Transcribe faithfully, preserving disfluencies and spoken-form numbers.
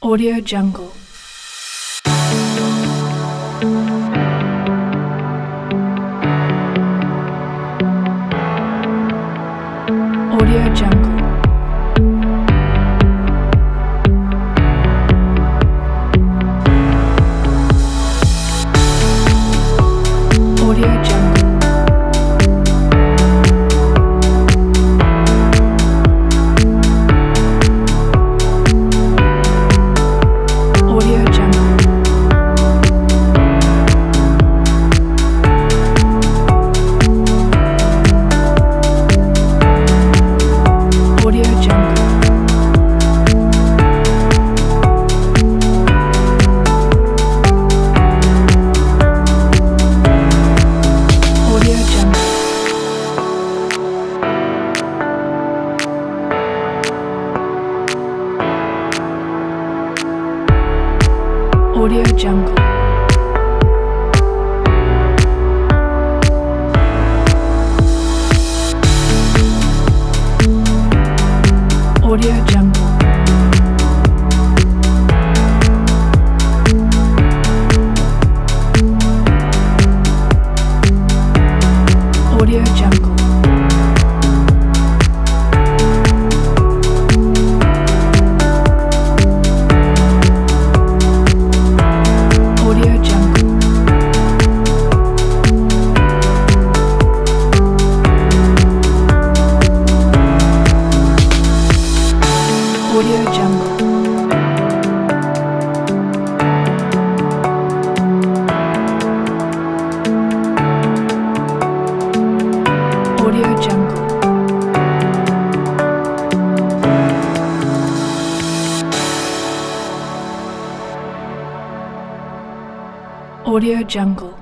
Audio Jungle. Audio Jungle. Audio Jungle. Audio Jungle. Audio Jungle. Audio Jungle. Audio Jungle. Audio Jungle. Audio Jungle. Audio Jungle. Audio Jungle. Audio Jungle. Audio Jungle.